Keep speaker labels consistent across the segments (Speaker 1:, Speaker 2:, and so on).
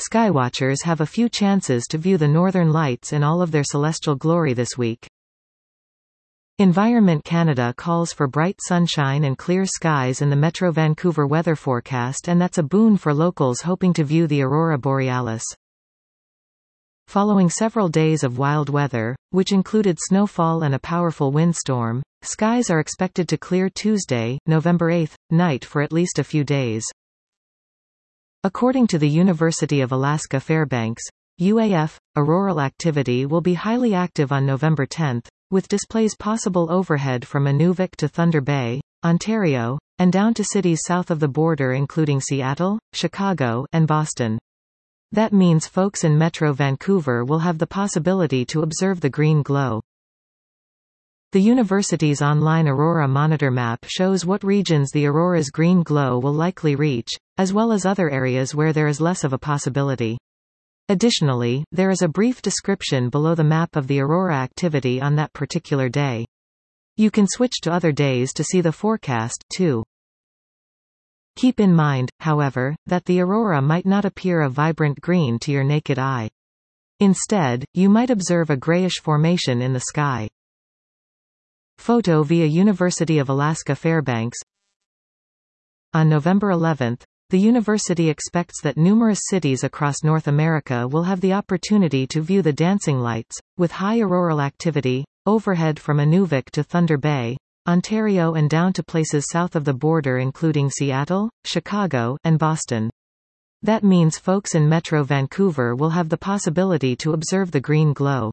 Speaker 1: skywatchers have a few chances to view the northern lights in all of their celestial glory this week. Environment Canada calls for bright sunshine and clear skies in the Metro Vancouver weather forecast, and that's a boon for locals hoping to view the aurora borealis. Following several days of wild weather, which included snowfall and a powerful windstorm, skies are expected to clear Tuesday, November 8, night for at least a few days. According to the University of Alaska Fairbanks, UAF, auroral activity will be highly active on November 10, with displays possible overhead from Inuvik to Thunder Bay, Ontario, and down to cities south of the border including Seattle, Chicago, and Boston. That means folks in Metro Vancouver will have the possibility to observe the green glow. The university's online Aurora Monitor map shows what regions the aurora's green glow will likely reach, as well as other areas where there is less of a possibility. Additionally, there is a brief description below the map of the aurora activity on that particular day. You can switch to other days to see the forecast, too. Keep in mind, however, that the aurora might not appear a vibrant green to your naked eye. Instead, you might observe a grayish formation in the sky. Photo via University of Alaska Fairbanks. On November 11, the university expects that numerous cities across North America will have the opportunity to view the dancing lights, with high auroral activity, overhead from Inuvik to Thunder Bay, Ontario and down to places south of the border including Seattle, Chicago, and Boston. That means folks in Metro Vancouver will have the possibility to observe the green glow.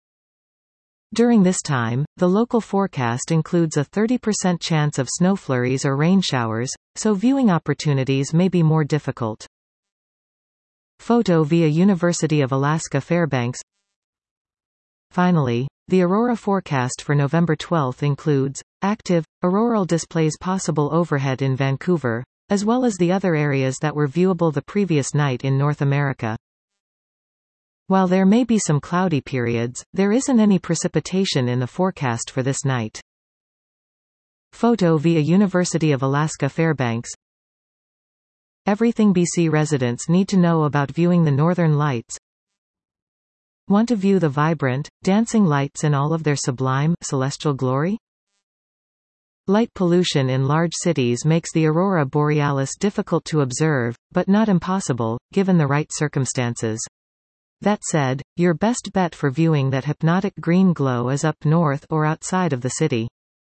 Speaker 1: During this time, the local forecast includes a 30% chance of snow flurries or rain showers, so viewing opportunities may be more difficult. Photo via University of Alaska Fairbanks. Finally, the aurora forecast for November 12 includes active, auroral displays possible overhead in Vancouver, as well as the other areas that were viewable the previous night in North America. While there may be some cloudy periods, there isn't any precipitation in the forecast for this night. Photo via University of Alaska Fairbanks. Everything BC residents need to know about viewing the northern lights. Want to view the vibrant, dancing lights in all of their sublime, celestial glory? Light pollution in large cities makes the aurora borealis difficult to observe, but not impossible, given the right circumstances. That said, your best bet for viewing that hypnotic green glow is up north or outside of the city.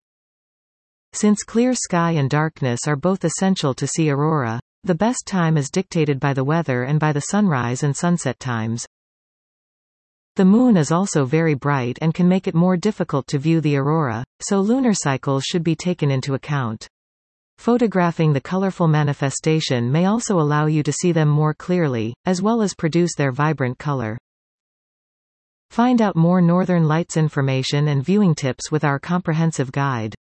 Speaker 1: Since clear sky and darkness are both essential to see aurora, the best time is dictated by the weather and by the sunrise and sunset times. The moon is also very bright and can make it more difficult to view the aurora, so lunar cycles should be taken into account. Photographing the colorful manifestation may also allow you to see them more clearly, as well as produce their vibrant color. Find out more Northern Lights information and viewing tips with our comprehensive guide.